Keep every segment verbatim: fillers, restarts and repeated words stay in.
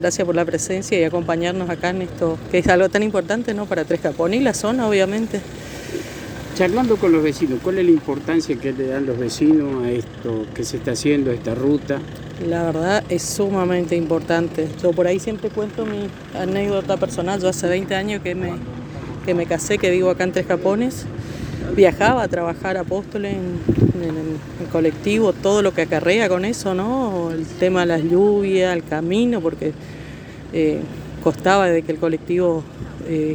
Gracias por la presencia y acompañarnos acá en esto, que es algo tan importante, ¿no?, para Tres Capones y la zona, obviamente. Charlando con los vecinos, ¿cuál es la importancia que le dan los vecinos a esto que se está haciendo, a esta ruta? La verdad es sumamente importante. Yo por ahí siempre cuento mi anécdota personal. Yo hace veinte años que me, que me casé, que vivo acá en Tres Capones. Viajaba a trabajar a Apóstoles en, en, en colectivo, todo lo que acarrea con eso, ¿no? El tema de las lluvias, el camino, porque eh, costaba de que el colectivo eh,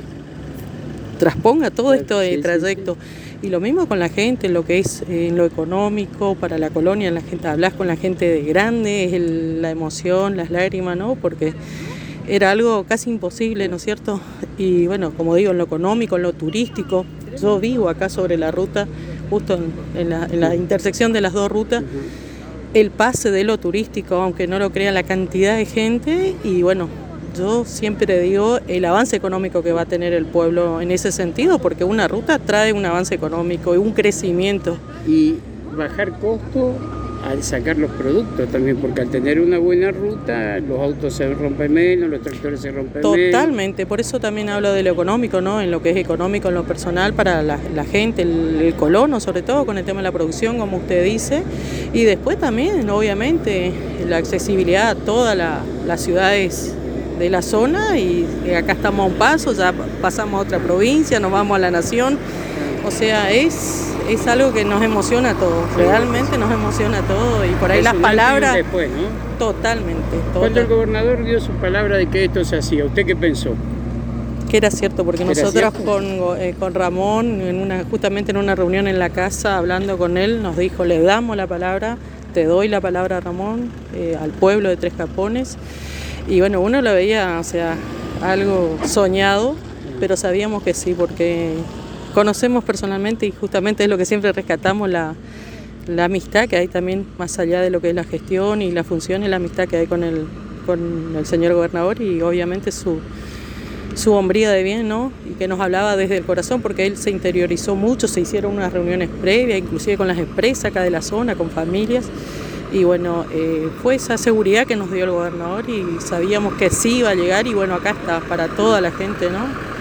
transponga todo esto de trayecto. Y lo mismo con la gente, en lo que es eh, en lo económico, para la colonia, la gente, hablas con la gente de grande, es el, la emoción, las lágrimas, ¿no? Porque era algo casi imposible, ¿no es cierto? Y bueno, como digo, en lo económico, en lo turístico, yo vivo acá sobre la ruta, justo en, en, la, en la intersección de las dos rutas, el pase de lo turístico, aunque no lo crean la cantidad de gente, y bueno, yo siempre digo el avance económico que va a tener el pueblo en ese sentido, porque una ruta trae un avance económico y un crecimiento. Y bajar costo al sacar los productos también, porque al tener una buena ruta, los autos se rompen menos, los tractores se rompen menos. Totalmente, por eso también hablo de lo económico, ¿no? En lo que es económico, en lo personal, para la, la gente, el, el colono, sobre todo con el tema de la producción, como usted dice, y después también, obviamente, la accesibilidad a todas la, las ciudades de la zona, y acá estamos a un paso, ya pasamos a otra provincia, nos vamos a la nación, o sea, es, es algo que nos emociona a todos, realmente nos emociona a todos, y por ahí las palabras... Después, ¿no? Totalmente. Total. Cuando el gobernador dio su palabra de que esto se hacía, ¿usted qué pensó? Que era cierto, porque nosotros con, eh, con Ramón, en una, justamente en una reunión en la casa, hablando con él, nos dijo, le damos la palabra, te doy la palabra, Ramón, eh, al pueblo de Tres Capones. Y bueno, uno lo veía, o sea, algo soñado, pero sabíamos que sí, porque conocemos personalmente y justamente es lo que siempre rescatamos, la, la amistad que hay también, más allá de lo que es la gestión y la función, y la amistad que hay con el, con el señor gobernador, y obviamente su, su hombría de bien, ¿no? Y que nos hablaba desde el corazón, porque él se interiorizó mucho, se hicieron unas reuniones previas, inclusive con las empresas acá de la zona, con familias. Y bueno, eh, fue esa seguridad que nos dio el gobernador y sabíamos que sí iba a llegar, y bueno, acá está para toda la gente, ¿no?